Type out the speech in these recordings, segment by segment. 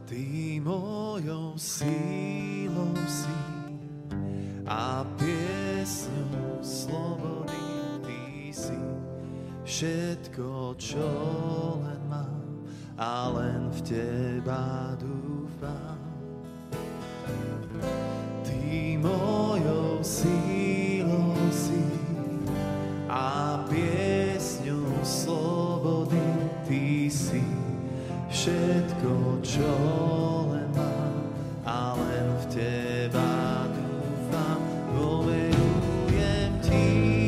Ty mojou sílou si a piesňou slobody. Ty si všetko, čo len mám a len v teba dúfam. Ty mojou sílou si a piesňou slobody. Ty si všetko, čo len mám a len v teba dúfam. Dôverujem ti,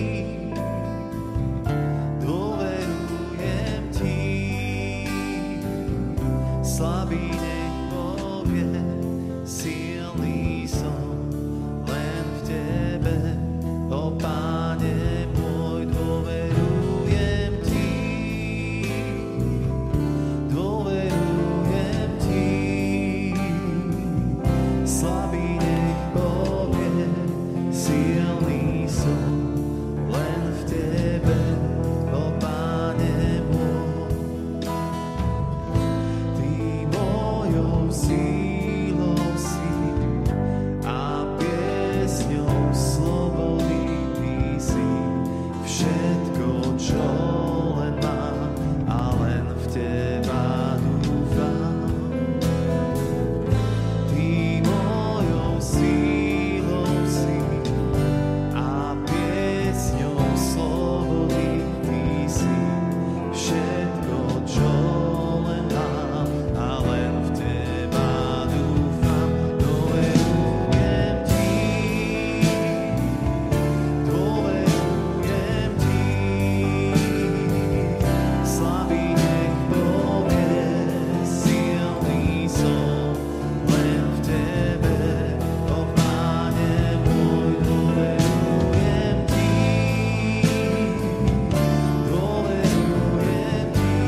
dôverujem ti. Slabý nech povie, silný som len v tebe, o Páne môj. Dôverujem ti, dôverujem ti. Slabý nech povie, silný som len v tebe, o Páne môj. Ty mojou sílou si a piesňou slobody. Ty si všetko, čo len mám a len v teba dúfam. Ty mojou sílou si a piesňou slobody. Ty si všetko, čo len mám a len v teba dúfam. Dôverujem ti, dôverujem ti. Slabý nech povie, silný som len v tebe, o Páne môj. Dôverujem ti, dôverujem ti.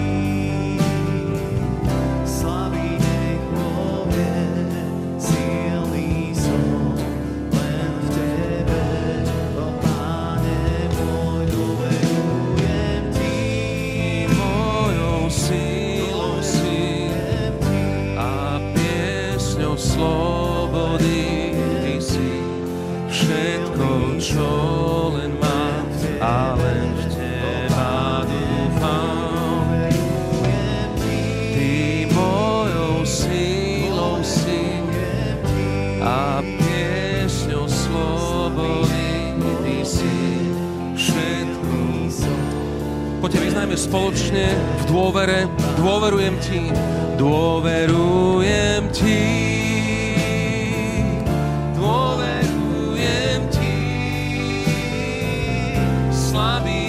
Slabý nech povie, silný som len v tebe, o Páne môj. Dôverujem ti, Mojou sílou si a piesňou slobody. Ty si všetko, čo len mám a len v teba dúfam. Ty mojou sílou si a piesňou slobody. Ty si všetko. Poďte, vyznajme spoločne v dôvere. Dôverujem ti, dôverujem ti, dôverujem ti. Slabý